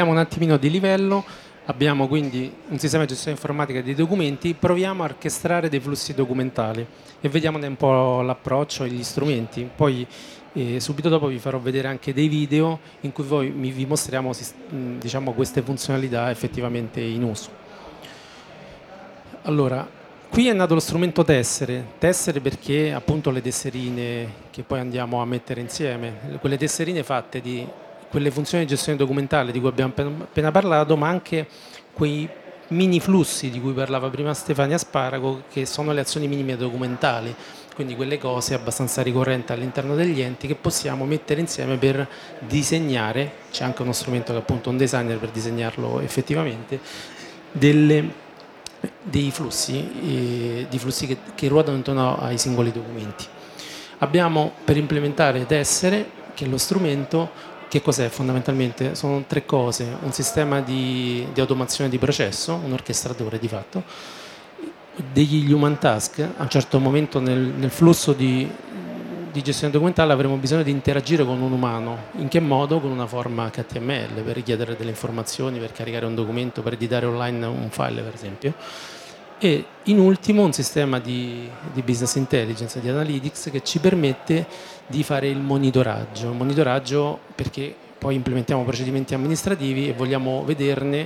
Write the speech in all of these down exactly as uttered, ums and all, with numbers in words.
Un attimino di livello, abbiamo quindi un sistema di gestione informatica dei documenti, proviamo a orchestrare dei flussi documentali e vediamone un po' l'approccio e gli strumenti. Poi eh, subito dopo vi farò vedere anche dei video in cui voi mi, vi mostriamo diciamo, queste funzionalità effettivamente in uso. Allora, qui è nato lo strumento tessere, tessere perché appunto le tesserine che poi andiamo a mettere insieme, quelle tesserine fatte di quelle funzioni di gestione documentale di cui abbiamo appena parlato, ma anche quei mini flussi di cui parlava prima Stefania Sparago, che sono le azioni minime documentali, quindi quelle cose abbastanza ricorrenti all'interno degli enti che possiamo mettere insieme per disegnare, c'è anche uno strumento che è appunto un designer per disegnarlo effettivamente, delle, dei flussi, eh, di flussi che, che ruotano intorno ai singoli documenti. Abbiamo per implementare tessere, che è lo strumento. Che cos'è fondamentalmente? Sono tre cose: un sistema di, di automazione di processo, un orchestratore di fatto, degli human task. A un certo momento nel, nel flusso di, di gestione documentale avremo bisogno di interagire con un umano. In che modo? Con una forma H T M L per richiedere delle informazioni, per caricare un documento, per editare online un file per esempio. E in ultimo un sistema di, di business intelligence, di analytics, che ci permette di fare il monitoraggio. Il monitoraggio perché poi implementiamo procedimenti amministrativi e vogliamo vederne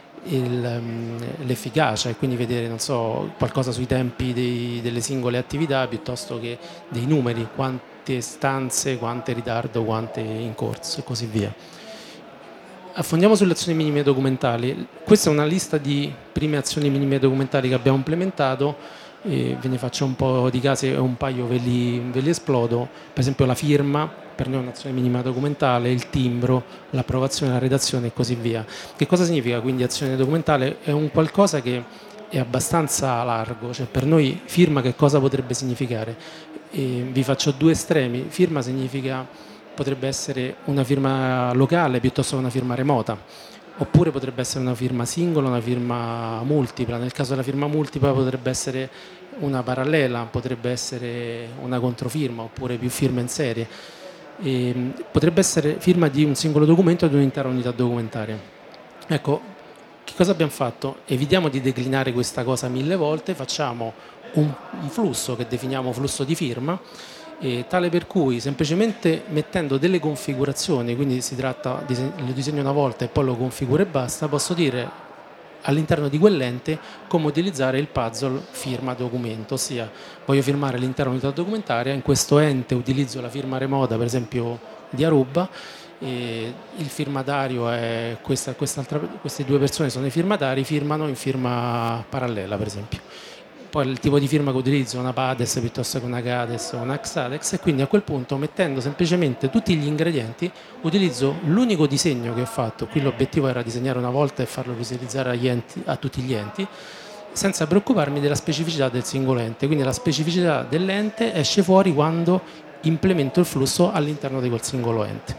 l'efficacia e quindi vedere, non so, qualcosa sui tempi dei, delle singole attività piuttosto che dei numeri, quante stanze, quante in ritardo, quante in corso e così via. Affondiamo sulle azioni minime documentali. Questa è una lista di prime azioni minime documentali che abbiamo implementato, e ve ne faccio un po' di casi e un paio ve li, ve li esplodo. Per esempio la firma, per noi è un'azione minima documentale, il timbro, l'approvazione, la redazione e così via. Che cosa significa quindi azione documentale? È un qualcosa che è abbastanza largo, cioè per noi firma che cosa potrebbe significare? E vi faccio due estremi. Firma significa potrebbe essere una firma locale piuttosto che una firma remota, oppure potrebbe essere una firma singola, una firma multipla. Nel caso della firma multipla potrebbe essere una parallela, potrebbe essere una controfirma, oppure più firme in serie. E potrebbe essere firma di un singolo documento o di un'intera unità documentaria. Ecco, che cosa abbiamo fatto? Evitiamo di declinare questa cosa mille volte, facciamo un, un flusso che definiamo flusso di firma, E tale per cui semplicemente mettendo delle configurazioni, quindi si tratta di lo disegno una volta e poi lo configuro e basta, posso dire all'interno di quell'ente come utilizzare il puzzle firma documento, ossia voglio firmare l'intera unità documentaria, in questo ente utilizzo la firma remota per esempio di Aruba, e il firmatario è questa, quest'altra, queste due persone sono i firmatari, firmano in firma parallela per esempio. Poi il tipo di firma che utilizzo è una PADES piuttosto che una CADES o una XADEX, e quindi a quel punto, mettendo semplicemente tutti gli ingredienti, utilizzo l'unico disegno che ho fatto. Qui l'obiettivo era disegnare una volta e farlo visualizzare agli enti, a tutti gli enti, senza preoccuparmi della specificità del singolo ente. Quindi la specificità dell'ente esce fuori quando implemento il flusso all'interno di quel singolo ente.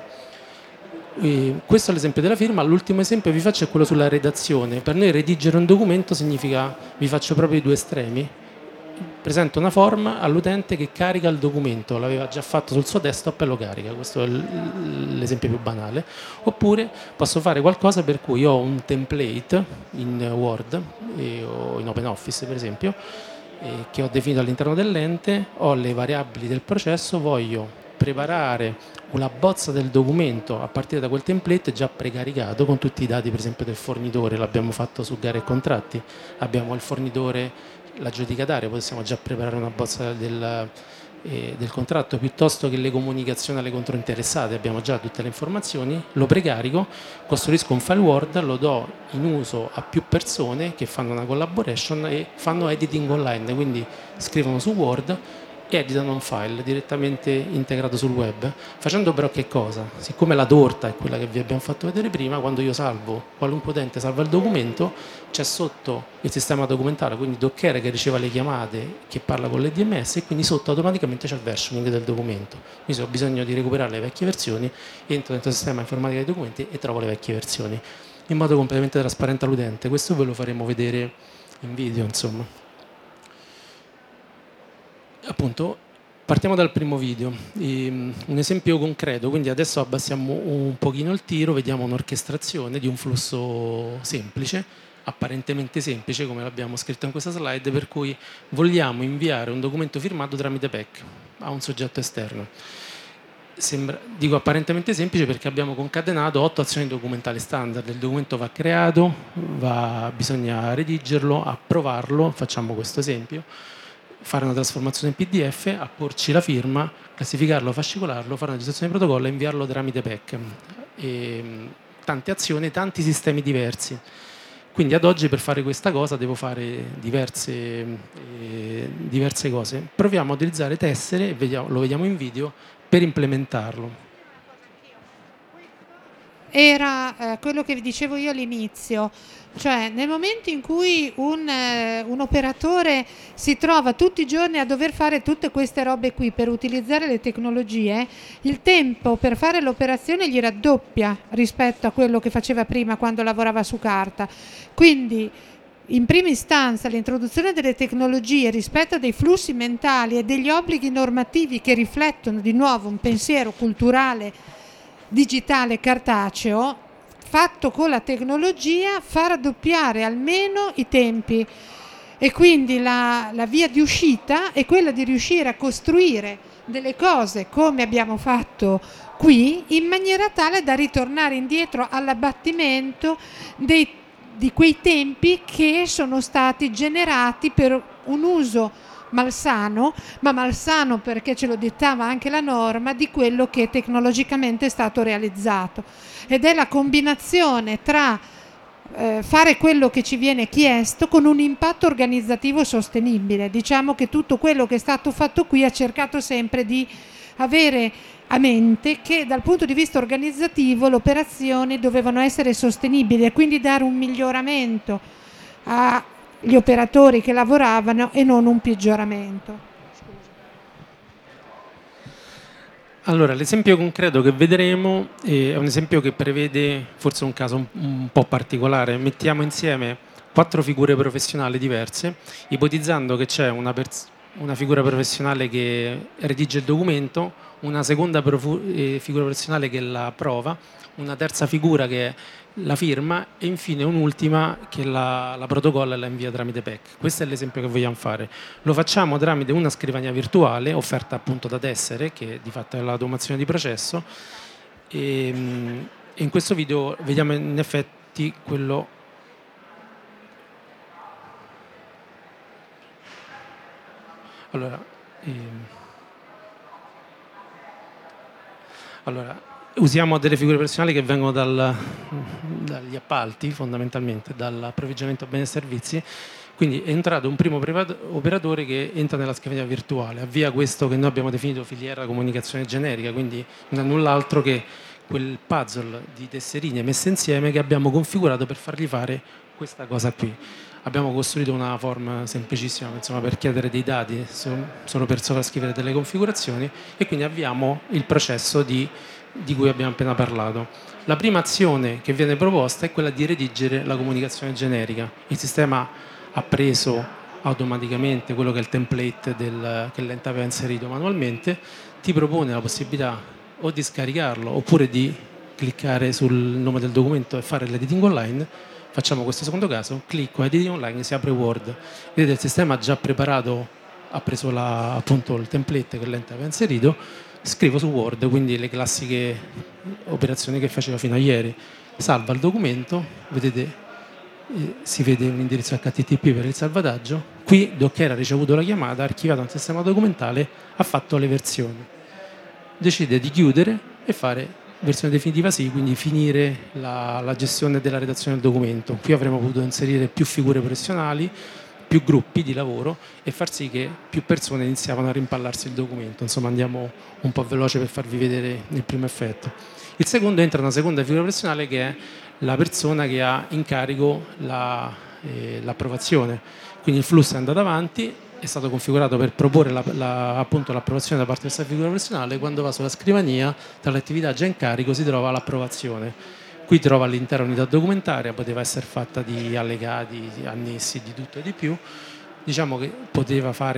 E questo è l'esempio della firma. L'ultimo esempio che vi faccio è quello sulla redazione. Per noi redigere un documento significa, vi faccio proprio i due estremi, presento una form all'utente che carica il documento, l'aveva già fatto sul suo desktop e lo carica, questo è l'esempio più banale. Oppure posso fare qualcosa per cui ho un template in Word e, o in OpenOffice per esempio, eh, che ho definito all'interno dell'ente, ho le variabili del processo, voglio preparare una bozza del documento a partire da quel template già precaricato con tutti i dati per esempio del fornitore, l'abbiamo fatto su gare e contratti, abbiamo il fornitore, l'aggiudicatario, possiamo già preparare una bozza del, eh, del contratto, piuttosto che le comunicazioni alle controinteressate, abbiamo già tutte le informazioni, lo precarico, costruisco un file Word, lo do in uso a più persone che fanno una collaboration e fanno editing online, quindi scrivono su Word e editano un file direttamente integrato sul web, facendo però che cosa? Siccome la torta è quella che vi abbiamo fatto vedere prima, quando io salvo, qualunque utente salva il documento, c'è sotto il sistema documentale, quindi Docker che riceve le chiamate, che parla con l'E D M S, e quindi sotto automaticamente c'è il versioning del documento. Quindi se ho bisogno di recuperare le vecchie versioni, entro dentro il sistema informatica dei documenti e trovo le vecchie versioni, in modo completamente trasparente all'utente. Questo ve lo faremo vedere in video, insomma. Appunto, Partiamo dal primo video, um, un esempio concreto, quindi adesso abbassiamo un pochino il tiro, vediamo un'orchestrazione di un flusso semplice, apparentemente semplice come l'abbiamo scritto in questa slide, per cui vogliamo inviare un documento firmato tramite P E C a un soggetto esterno. Sembra, dico apparentemente semplice perché abbiamo concatenato otto azioni documentali standard. Il documento va creato, va, bisogna redigerlo, approvarlo, facciamo questo esempio, fare una trasformazione in P D F, apporci la firma, classificarlo, fascicolarlo, fare una registrazione di protocollo e inviarlo tramite P E C. E, tante azioni, tanti sistemi diversi. Quindi ad oggi per fare questa cosa devo fare diverse, eh, diverse cose. Proviamo a utilizzare tessere, vediamo, lo vediamo in video, per implementarlo. Era eh, quello che vi dicevo io all'inizio, cioè nel momento in cui un, eh, un operatore si trova tutti i giorni a dover fare tutte queste robe qui per utilizzare le tecnologie, il tempo per fare l'operazione gli raddoppia rispetto a quello che faceva prima quando lavorava su carta. Quindi in prima istanza l'introduzione delle tecnologie rispetto a dei flussi mentali e degli obblighi normativi che riflettono di nuovo un pensiero culturale digitale cartaceo fatto con la tecnologia fa raddoppiare almeno i tempi, e quindi la, la via di uscita è quella di riuscire a costruire delle cose come abbiamo fatto qui in maniera tale da ritornare indietro all'abbattimento dei di quei tempi che sono stati generati per un uso malsano, ma malsano perché ce lo dettava anche la norma, di quello che tecnologicamente è stato realizzato. Ed è la combinazione tra eh, fare quello che ci viene chiesto con un impatto organizzativo sostenibile. Diciamo che tutto quello che è stato fatto qui ha cercato sempre di avere a mente che dal punto di vista organizzativo le operazioni dovevano essere sostenibili e quindi dare un miglioramento agli operatori che lavoravano e non un peggioramento. Allora, l'esempio concreto che vedremo è un esempio che prevede forse un caso un, un po' particolare. Mettiamo insieme quattro figure professionali diverse, ipotizzando che c'è una, una figura professionale che redige il documento, una seconda eh, figura professionale che la prova, una terza figura che la firma e infine un'ultima che la, la protocolla e la invia tramite P E C. Questo è l'esempio che vogliamo fare. Lo facciamo tramite una scrivania virtuale offerta appunto da Tessere, che di fatto è l'automazione di processo, e, e in questo video vediamo in effetti quello. Allora, ehm... Allora, usiamo delle figure professionali che vengono dal, dagli appalti, fondamentalmente, dall'approvvigionamento a beni e servizi. Quindi è entrato un primo operatore che entra nella scrivania virtuale, avvia questo che noi abbiamo definito filiera comunicazione generica, quindi non è null'altro che quel puzzle di tesserine messe insieme che abbiamo configurato per fargli fare questa cosa qui. Abbiamo costruito una form semplicissima insomma, per chiedere dei dati solo per sovrascrivere delle configurazioni e quindi avviamo il processo di, di cui abbiamo appena parlato. La prima azione che viene proposta è quella di redigere la comunicazione generica. Il sistema ha preso automaticamente quello che è il template del, che l'ente aveva inserito manualmente, ti propone la possibilità o di scaricarlo oppure di cliccare sul nome del documento e fare l'editing online. Facciamo questo secondo caso, clicco editing online e si apre Word. Vedete, il sistema ha già preparato, ha preso la, appunto il template che l'ente aveva inserito, scrivo su Word, quindi le classiche operazioni che faceva fino a ieri. Salva il documento, vedete, eh, si vede un indirizzo H T T P per il salvataggio. Qui, dopo che era ricevuto la chiamata, ha archiviato un sistema documentale, ha fatto le versioni. Decide di chiudere e fare versione definitiva sì, quindi finire la, la gestione della redazione del documento. Qui avremmo potuto inserire più figure professionali, più gruppi di lavoro e far sì che più persone iniziavano a rimpallarsi il documento. Insomma, andiamo un po' veloce per farvi vedere il primo effetto. Il secondo entra una seconda figura professionale che è la persona che ha in carico la, eh, l'approvazione. Quindi il flusso è andato avanti, è stato configurato per proporre la, la, appunto, l'approvazione da parte di questa figura professionale. Quando va sulla scrivania, tra le attività già in carico si trova l'approvazione. Qui trova l'intera unità documentaria, poteva essere fatta di allegati, di annessi, di tutto e di più. Diciamo che poteva fare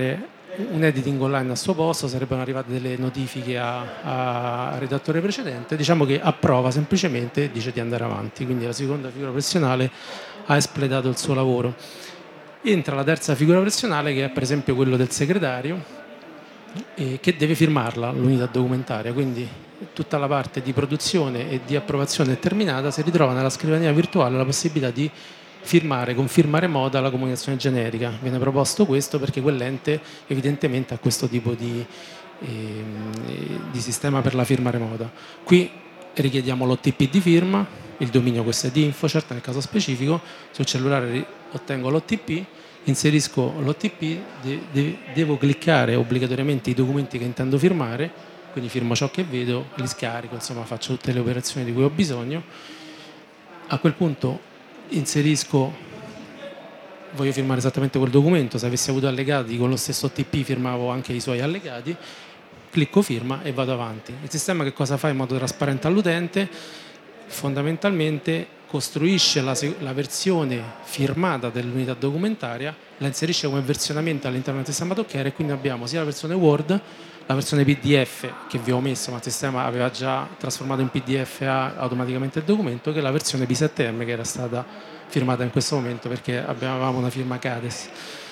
un editing online al suo posto, sarebbero arrivate delle notifiche al redattore precedente, diciamo che approva semplicemente e dice di andare avanti, quindi la seconda figura professionale ha espletato il suo lavoro. Entra la terza figura professionale, che è per esempio quello del segretario, eh, che deve firmarla l'unità documentaria, quindi tutta la parte di produzione e di approvazione è terminata, si ritrova nella scrivania virtuale la possibilità di firmare con firma remota la comunicazione generica. Viene proposto questo perché quell'ente evidentemente ha questo tipo di, eh, di sistema per la firma remota. Qui richiediamo l'O T P di firma, il dominio questo è di InfoCert nel caso specifico, sul cellulare ottengo l'O T P, inserisco l'O T P, de- de- devo cliccare obbligatoriamente i documenti che intendo firmare, quindi firmo ciò che vedo, li scarico, insomma faccio tutte le operazioni di cui ho bisogno. A quel punto inserisco, voglio firmare esattamente quel documento, se avessi avuto allegati con lo stesso O T P firmavo anche i suoi allegati, clicco firma e vado avanti. Il sistema che cosa fa in modo trasparente all'utente? Fondamentalmente costruisce la, la versione firmata dell'unità documentaria, la inserisce come versionamento all'interno del sistema Docker e quindi abbiamo sia la versione Word, la versione P D F che vi ho messo, ma il sistema aveva già trasformato in P D F A automaticamente il documento, che è la versione P sette M che era stata firmata in questo momento perché avevamo una firma CADES.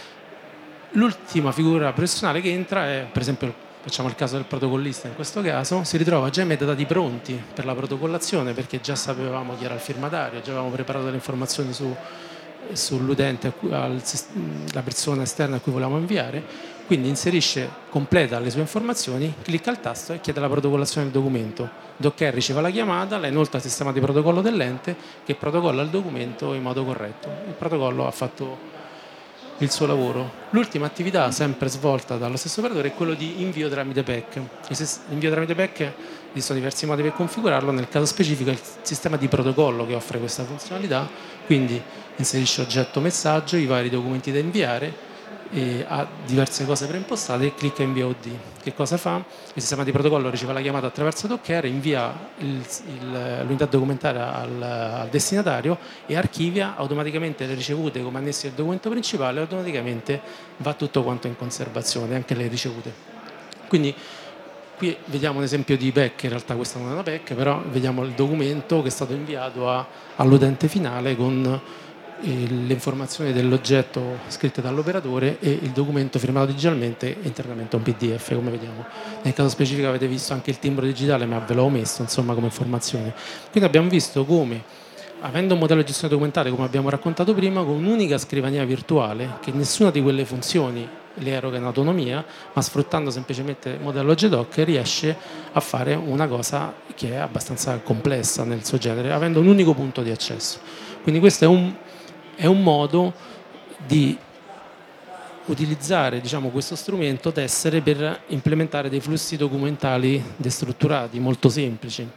L'ultima figura professionale che entra è, per esempio, facciamo il caso del protocollista, in questo caso si ritrova già i metadati pronti per la protocollazione perché già sapevamo chi era il firmatario, già avevamo preparato le informazioni su, sull'utente, la persona esterna a cui volevamo inviare. Quindi inserisce, completa le sue informazioni, clicca il tasto e chiede la protocollazione del documento. Docker riceve la chiamata, la inoltra al sistema di protocollo dell'ente che protocolla il documento in modo corretto. Il protocollo ha fatto il suo lavoro. L'ultima attività sempre svolta dallo stesso operatore è quello di invio tramite P E C. L'invio tramite P E C esistono diversi modi per configurarlo, nel caso specifico è il sistema di protocollo che offre questa funzionalità, quindi inserisce oggetto messaggio, i vari documenti da inviare, e ha diverse cose preimpostate e clicca invia O D. Che cosa fa? Il sistema di protocollo riceve la chiamata attraverso Docker, invia il, il, l'unità documentaria al, al destinatario e archivia automaticamente le ricevute come annessi al documento principale, e automaticamente va tutto quanto in conservazione, anche le ricevute. Quindi qui vediamo un esempio di P E C, in realtà questa non è una P E C, però vediamo il documento che è stato inviato a, all'utente finale con le informazioni dell'oggetto scritte dall'operatore e il documento firmato digitalmente e internamente un P D F, come vediamo. Nel caso specifico avete visto anche il timbro digitale, ma ve l'ho messo insomma come informazione. Quindi abbiamo visto come, avendo un modello di gestione documentale come abbiamo raccontato prima, con un'unica scrivania virtuale, che nessuna di quelle funzioni le eroga in autonomia, ma sfruttando semplicemente il modello G-Doc riesce a fare una cosa che è abbastanza complessa nel suo genere, avendo un unico punto di accesso. Quindi questo è un È un modo di utilizzare, diciamo, questo strumento tessere per implementare dei flussi documentali destrutturati, molto semplici.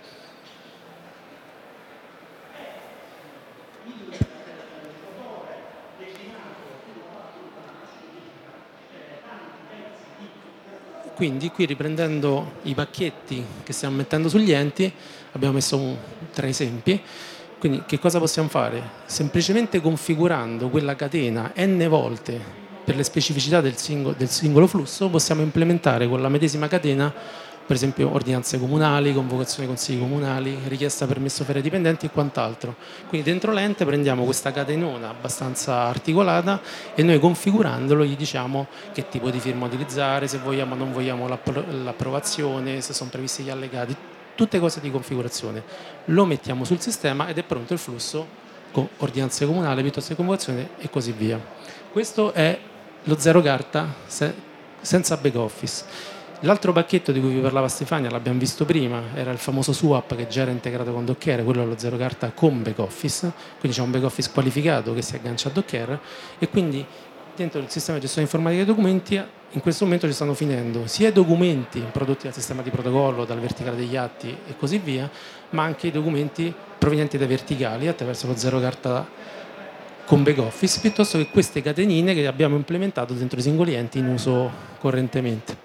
Quindi qui, riprendendo i pacchetti che stiamo mettendo sugli enti, abbiamo messo un, tre esempi. Quindi che cosa possiamo fare? Semplicemente configurando quella catena n volte per le specificità del singolo, del singolo flusso, possiamo implementare con la medesima catena, per esempio ordinanze comunali, convocazione dei consigli comunali, richiesta permesso per i dipendenti e quant'altro. Quindi dentro l'ente prendiamo questa catenona abbastanza articolata e noi configurandolo gli diciamo che tipo di firma utilizzare, se vogliamo o non vogliamo l'appro- l'approvazione, se sono previsti gli allegati, tutte cose di configurazione. Lo mettiamo sul sistema ed è pronto il flusso con ordinanze comunali piuttosto che convocazione e così via. Questo è lo zero carta se- senza back office. L'altro pacchetto di cui vi parlava Stefania, l'abbiamo visto prima, era il famoso SWAP che già era integrato con Docker, quello è lo zero carta con back office, quindi c'è un back office qualificato che si aggancia a Docker e quindi dentro il sistema di gestione informatica dei documenti in questo momento ci stanno finendo sia i documenti prodotti dal sistema di protocollo, dal verticale degli atti e così via, ma anche i documenti provenienti dai verticali attraverso lo zero carta con back office, piuttosto che queste catenine che abbiamo implementato dentro i singoli enti in uso correntemente.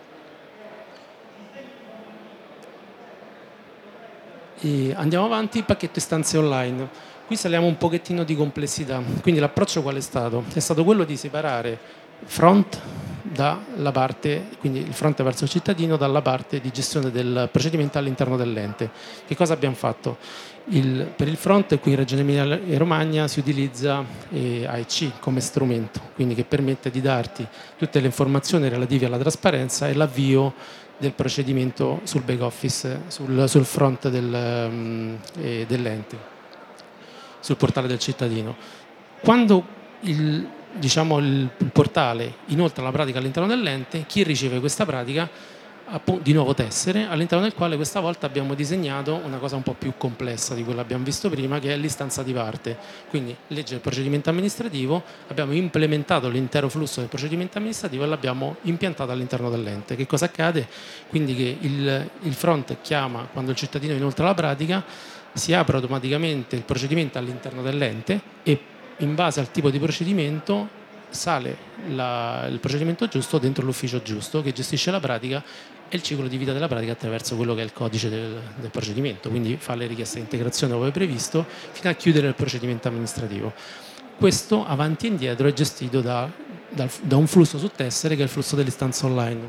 E andiamo avanti, pacchetto istanze online. Qui saliamo un pochettino di complessità, quindi l'approccio qual è stato? È stato quello di separare front dalla parte, quindi il fronte verso il cittadino, dalla parte di gestione del procedimento all'interno dell'ente. Che cosa abbiamo fatto? Il, per il fronte qui in Regione Emilia e Romagna si utilizza eh, A I C come strumento, quindi che permette di darti tutte le informazioni relative alla trasparenza e l'avvio del procedimento sul back office, sul, sul front del, um, eh, dell'ente, sul portale del cittadino. Quando il, diciamo, il portale inoltra la pratica all'interno dell'ente, chi riceve questa pratica appunto, di nuovo tessere, all'interno del quale questa volta abbiamo disegnato una cosa un po' più complessa di quella che abbiamo visto prima, che è l'istanza di parte. Quindi legge del procedimento amministrativo, abbiamo implementato l'intero flusso del procedimento amministrativo e l'abbiamo impiantato all'interno dell'ente. Che cosa accade? Quindi che il, il front chiama quando il cittadino inoltra la pratica, si apre automaticamente il procedimento all'interno dell'ente e in base al tipo di procedimento sale la, il procedimento giusto dentro l'ufficio giusto che gestisce la pratica e il ciclo di vita della pratica attraverso quello che è il codice del, del procedimento, quindi fa le richieste di integrazione dove previsto fino a chiudere il procedimento amministrativo. Questo avanti e indietro è gestito da, da, da un flusso su tessere che è il flusso dell'istanza online.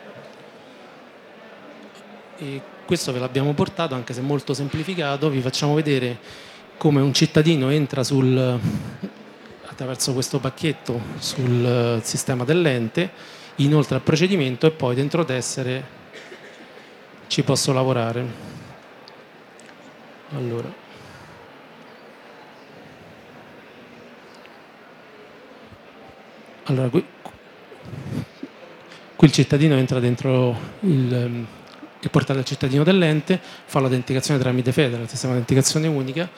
E questo ve l'abbiamo portato, anche se molto semplificato, vi facciamo vedere come un cittadino entra sul, attraverso questo pacchetto sul sistema dell'ente, inoltre al procedimento e poi dentro tessere ci posso lavorare. Allora. Allora, qui, qui il cittadino entra dentro il, il portale del cittadino dell'ente, fa l'autenticazione tramite FEDER, il sistema di autenticazione unica,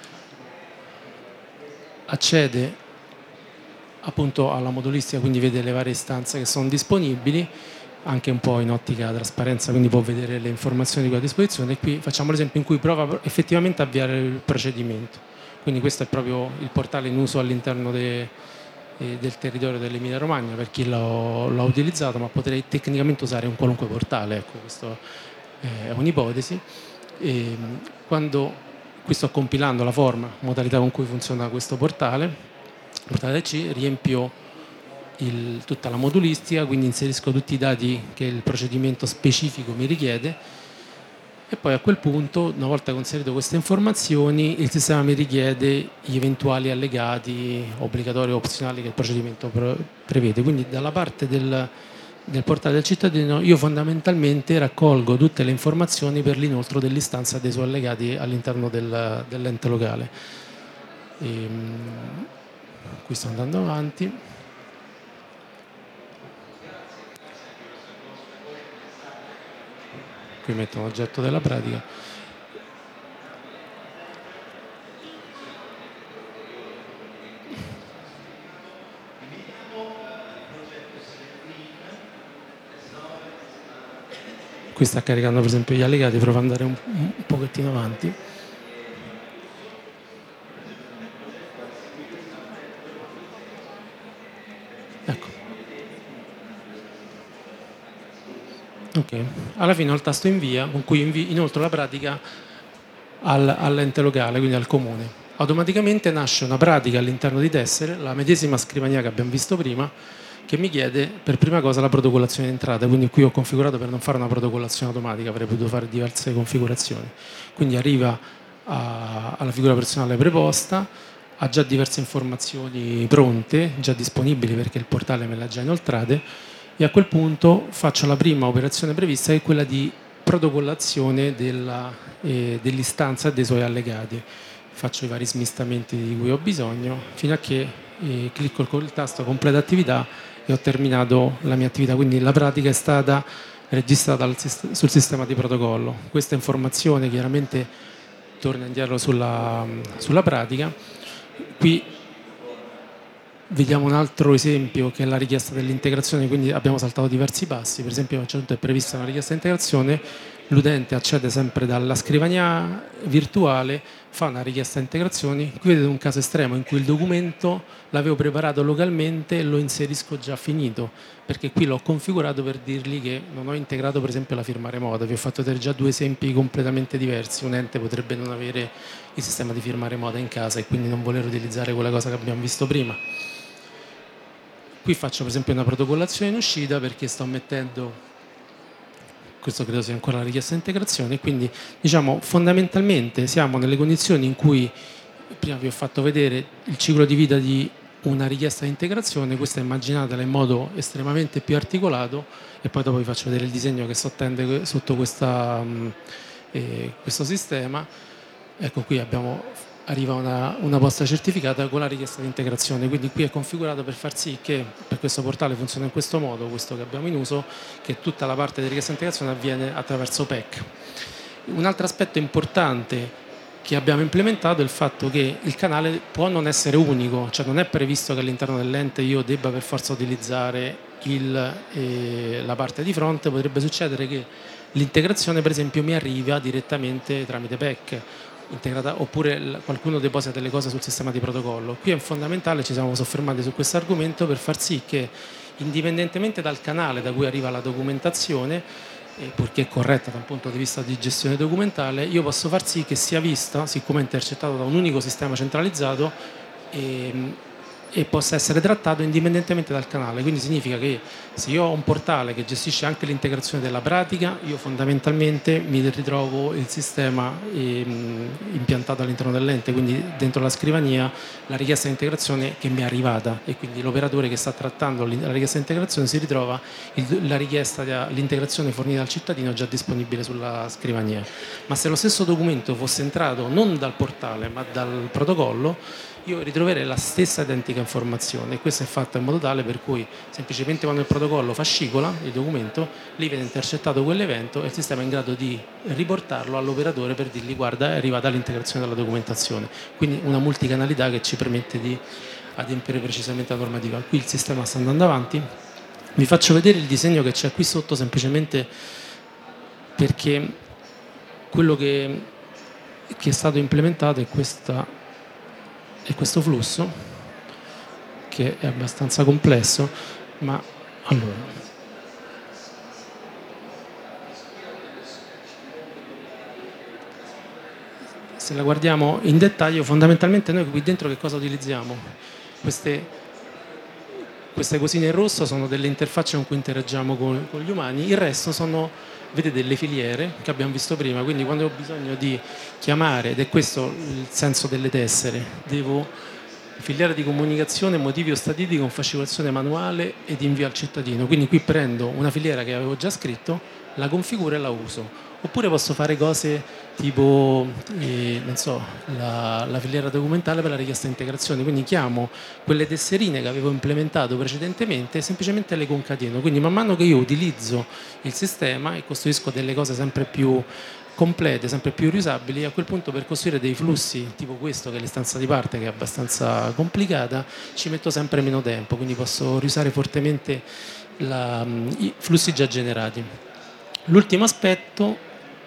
accede appunto alla modulistica, quindi vede le varie istanze che sono disponibili, anche un po' in ottica trasparenza, quindi può vedere le informazioni di cui ha a disposizione. E qui facciamo l'esempio in cui prova effettivamente a avviare il procedimento. Quindi questo è proprio il portale in uso all'interno de, eh, del territorio dell'Emilia Romagna per chi l'ha utilizzato, ma potrei tecnicamente usare un qualunque portale, ecco, questo è un'ipotesi. E quando qui sto compilando la forma, modalità con cui funziona questo portale, portale C, riempio il, tutta la modulistica, quindi inserisco tutti i dati che il procedimento specifico mi richiede e poi a quel punto, una volta inserito queste informazioni, il sistema mi richiede gli eventuali allegati obbligatori o opzionali che il procedimento prevede. Quindi dalla parte del, del portale del cittadino io fondamentalmente raccolgo tutte le informazioni per l'inoltro dell'istanza dei suoi allegati all'interno del, dell'ente locale. E, qui sto andando avanti. Qui metto un oggetto della pratica. Qui sta caricando per esempio gli allegati, provo ad andare un, un pochettino avanti. Ecco. Ok, alla fine ho il tasto invia con cui invi, inoltre la pratica al, all'ente locale, quindi al comune. Automaticamente nasce una pratica all'interno di tessere, la medesima scrivania che abbiamo visto prima, che mi chiede per prima cosa la protocollazione di entrata, quindi qui ho configurato per non fare una protocollazione automatica, avrei potuto fare diverse configurazioni. Quindi arriva a, alla figura personale preposta, ha già diverse informazioni pronte, già disponibili perché il portale me le ha già inoltrate, e a quel punto faccio la prima operazione prevista, che è quella di protocollazione della, eh, dell'istanza e dei suoi allegati. Faccio i vari smistamenti di cui ho bisogno fino a che eh, clicco con il tasto completa attività e ho terminato la mia attività, quindi la pratica è stata registrata al, sul sistema di protocollo. Questa informazione chiaramente torna indietro sulla, sulla pratica. Qui vediamo un altro esempio che è la richiesta dell'integrazione, quindi abbiamo saltato diversi passi. Per esempio a un certo punto è prevista una richiesta di integrazione, l'utente accede sempre dalla scrivania virtuale, fa una richiesta di integrazioni. Qui vedete un caso estremo in cui il documento l'avevo preparato localmente e lo inserisco già finito, perché qui l'ho configurato per dirgli che non ho integrato per esempio la firma remota. Vi ho fatto vedere già due esempi completamente diversi. Un ente potrebbe non avere il sistema di firma remota in casa e quindi non voler utilizzare quella cosa che abbiamo visto prima. Qui faccio per esempio una protocollazione in uscita perché sto mettendo, questo credo sia ancora la richiesta di integrazione, quindi diciamo fondamentalmente siamo nelle condizioni in cui prima vi ho fatto vedere il ciclo di vita di una richiesta di integrazione, questa immaginatela in modo estremamente più articolato e poi dopo vi faccio vedere il disegno che sottende sotto questa, eh, questo sistema. Ecco, qui abbiamo, arriva una, una posta certificata con la richiesta di integrazione, quindi qui è configurato per far sì che per questo portale funziona in questo modo, questo che abbiamo in uso, che tutta la parte di richiesta di integrazione avviene attraverso P E C. Un altro aspetto importante che abbiamo implementato è il fatto che il canale può non essere unico, cioè non è previsto che all'interno dell'ente io debba per forza utilizzare il, eh, la parte di fronte, potrebbe succedere che l'integrazione per esempio mi arriva direttamente tramite P E C, integrata, oppure qualcuno deposita delle cose sul sistema di protocollo. Qui è fondamentale, ci siamo soffermati su questo argomento per far sì che indipendentemente dal canale da cui arriva la documentazione, eh, purché corretta da un punto di vista di gestione documentale, io posso far sì che sia vista, siccome è intercettato da un unico sistema centralizzato, e, e possa essere trattato indipendentemente dal canale. Quindi significa che se io ho un portale che gestisce anche l'integrazione della pratica, io fondamentalmente mi ritrovo il sistema ehm, impiantato all'interno dell'ente, quindi dentro la scrivania la richiesta di integrazione che mi è arrivata, e quindi l'operatore che sta trattando la richiesta di integrazione si ritrova il, la richiesta l'integrazione fornita al cittadino già disponibile sulla scrivania. Ma se lo stesso documento fosse entrato non dal portale ma dal protocollo, io ritroverei la stessa identica informazione, e questo è fatto in modo tale per cui semplicemente quando il protocollo fascicola il documento, lì viene intercettato quell'evento e il sistema è in grado di riportarlo all'operatore per dirgli guarda, è arrivata l'integrazione della documentazione. Quindi una multicanalità che ci permette di adempiere precisamente la normativa. Qui il sistema sta andando avanti. Vi faccio vedere il disegno che c'è qui sotto semplicemente perché quello che, che è stato implementato è questa e questo flusso che è abbastanza complesso, ma allora se la guardiamo in dettaglio, fondamentalmente noi qui dentro che cosa utilizziamo? Queste, queste cosine in rosso sono delle interfacce con cui interagiamo con, con gli umani, il resto sono, vedete, le filiere che abbiamo visto prima, quindi quando ho bisogno di chiamare, ed è questo il senso delle tessere, devo filiera di comunicazione, motivi o statistiche con fascicolazione manuale ed invio al cittadino, quindi qui prendo una filiera che avevo già scritto, la configuro e la uso. Oppure posso fare cose tipo eh, non so, la, la filiera documentale per la richiesta di integrazione, quindi chiamo quelle tesserine che avevo implementato precedentemente e semplicemente le concateno, quindi man mano che io utilizzo il sistema e costruisco delle cose sempre più complete, sempre più riusabili, a quel punto per costruire dei flussi tipo questo che è l'istanza di parte, che è abbastanza complicata, ci metto sempre meno tempo, quindi posso riusare fortemente la, i flussi già generati. L'ultimo aspetto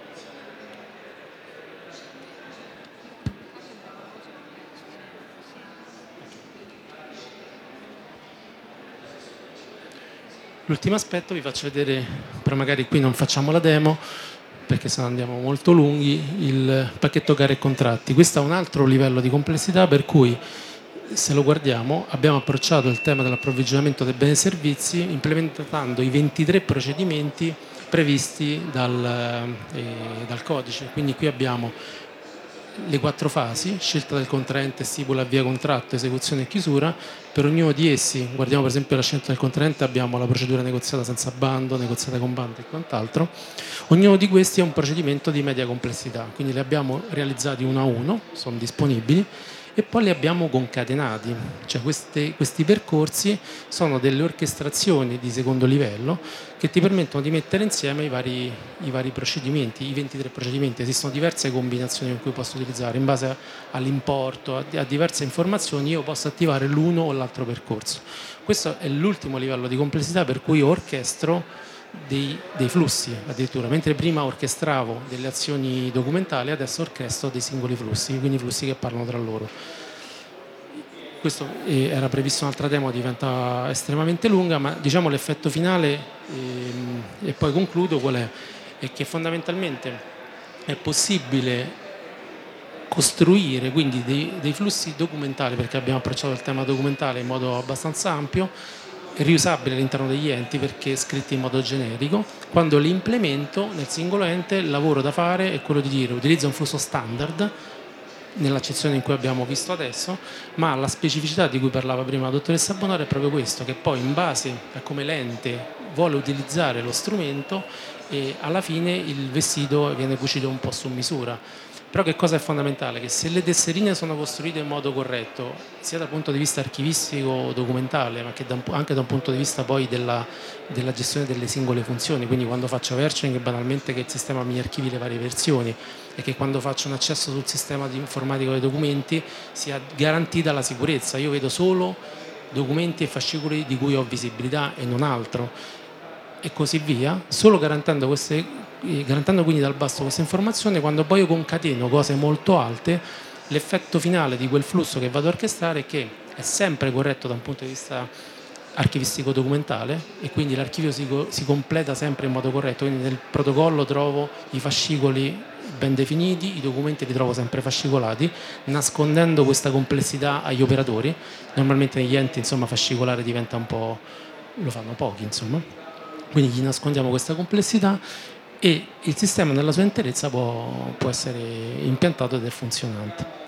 L'ultimo aspetto vi faccio vedere, però magari qui non facciamo la demo perché se no andiamo molto lunghi, il pacchetto gare e contratti. Questo è un altro livello di complessità per cui, se lo guardiamo, abbiamo approcciato il tema dell'approvvigionamento dei beni e servizi implementando i ventitré procedimenti previsti dal, eh, dal codice. Quindi qui abbiamo le quattro fasi: scelta del contraente, stipula, avvia contratto, esecuzione e chiusura. Per ognuno di essi, guardiamo per esempio la scelta del contraente, abbiamo la procedura negoziata senza bando, negoziata con bando e quant'altro. Ognuno di questi è un procedimento di media complessità, quindi li abbiamo realizzati uno a uno, sono disponibili, e poi li abbiamo concatenati, cioè questi, questi percorsi sono delle orchestrazioni di secondo livello che ti permettono di mettere insieme i vari, i vari procedimenti, i ventitré procedimenti. Esistono diverse combinazioni in cui posso utilizzare, in base all'importo, a, a diverse informazioni io posso attivare l'uno o l'altro percorso. Questo è l'ultimo livello di complessità per cui orchestro Dei, dei flussi addirittura, mentre prima orchestravo delle azioni documentali, adesso orchestro dei singoli flussi, quindi flussi che parlano tra loro. Questo eh, era previsto un'altra demo, diventa estremamente lunga, ma diciamo l'effetto finale, ehm, e poi concludo, qual è? È che fondamentalmente è possibile costruire quindi dei, dei flussi documentali, perché abbiamo approcciato il tema documentale in modo abbastanza ampio, riusabili all'interno degli enti perché scritti in modo generico. Quando li implemento nel singolo ente, il lavoro da fare è quello di dire utilizza un flusso standard nell'accezione in cui abbiamo visto adesso, ma la specificità di cui parlava prima la dottoressa Bonaro è proprio questo, che poi in base a come l'ente vuole utilizzare lo strumento e alla fine il vestito viene cucito un po' su misura. Però che cosa è fondamentale? Che se le tesserine sono costruite in modo corretto, sia dal punto di vista archivistico o documentale, ma che da un, anche da un punto di vista poi della, della gestione delle singole funzioni, quindi quando faccio versioning banalmente che il sistema mi archivi le varie versioni e che quando faccio un accesso sul sistema di informatico dei documenti sia garantita la sicurezza. Io vedo solo documenti e fascicoli di cui ho visibilità e non altro, e così via, solo garantendo queste garantendo quindi dal basso questa informazione. Quando poi io concateno cose molto alte, l'effetto finale di quel flusso che vado a orchestrare è che è sempre corretto da un punto di vista archivistico documentale e quindi l'archivio si, si completa sempre in modo corretto, quindi nel protocollo trovo i fascicoli ben definiti, i documenti li trovo sempre fascicolati, nascondendo questa complessità agli operatori. Normalmente negli enti insomma fascicolare diventa un po', lo fanno pochi insomma, quindi gli nascondiamo questa complessità e il sistema nella sua interezza può, può essere impiantato ed è funzionante.